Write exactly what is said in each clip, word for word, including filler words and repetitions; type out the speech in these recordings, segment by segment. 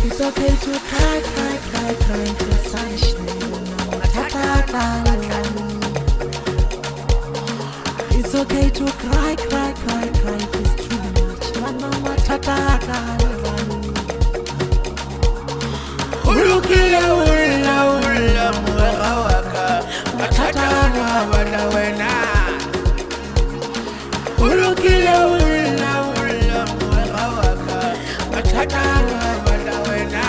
It's okay to cry, cry, cry, cry into sunshine. It's okay to cry, cry, cry, cry if it's too much. Mama matata. Ulukile ula ula mwega waka matata wabana wena. Ulukile ula ula mwega waka matata wabana wena.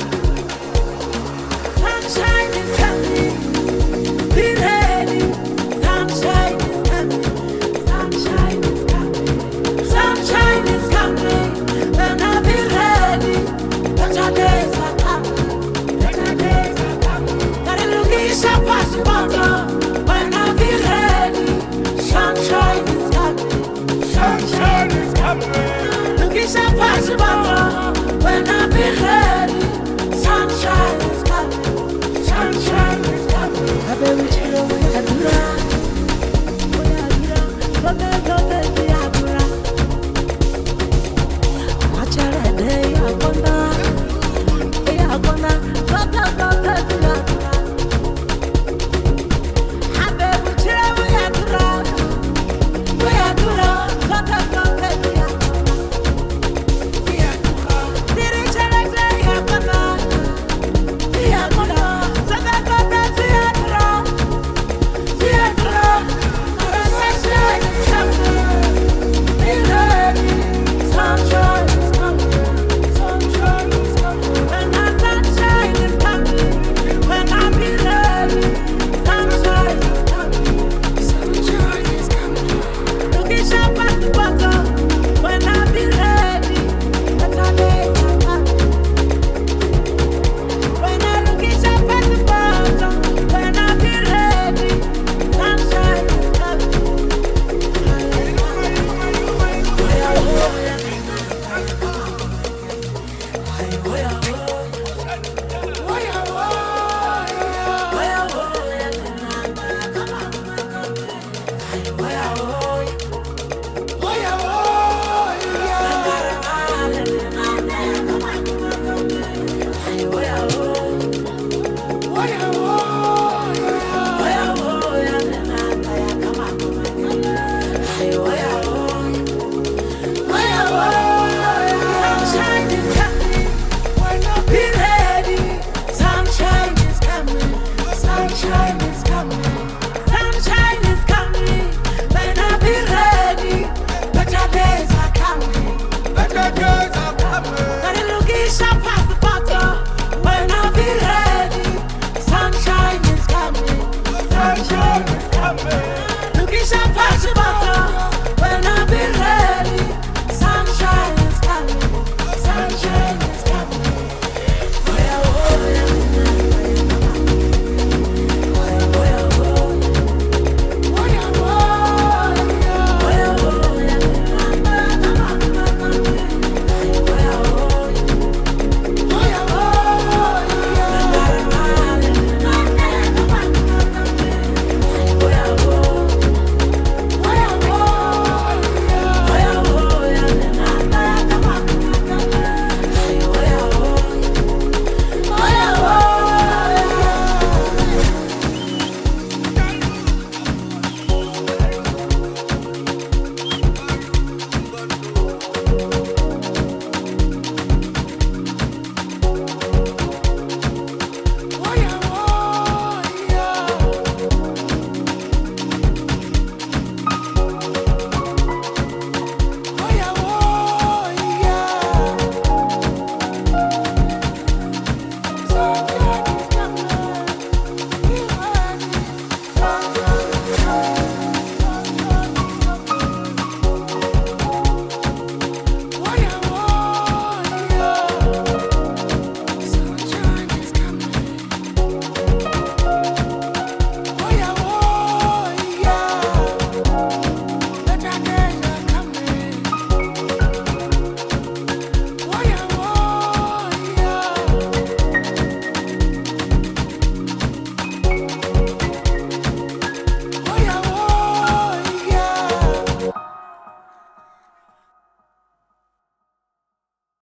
Sunshine is coming, be ready. Sunshine is coming, sunshine is coming, sunshine is coming. When I be ready, better days are coming, better days are coming. Gotta look at your passport. When I be ready, sunshine is coming, sunshine is coming. Look at your passport. When I